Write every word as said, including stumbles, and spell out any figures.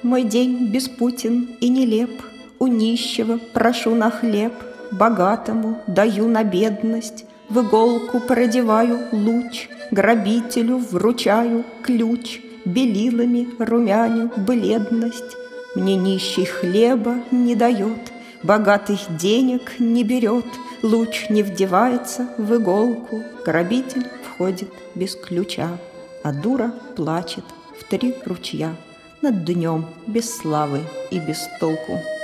мой день беспутен и нелеп. У нищего прошу на хлеб, богатому даю на бедность, в иголку продеваю луч, грабителю вручаю ключ, белилами румяню бледность. Мне нищий хлеба не дает, богатый денег не берет, луч не вдевается в иголку, грабитель входит без ключа, а дура плачет в три ручья над днем без славы и без толку.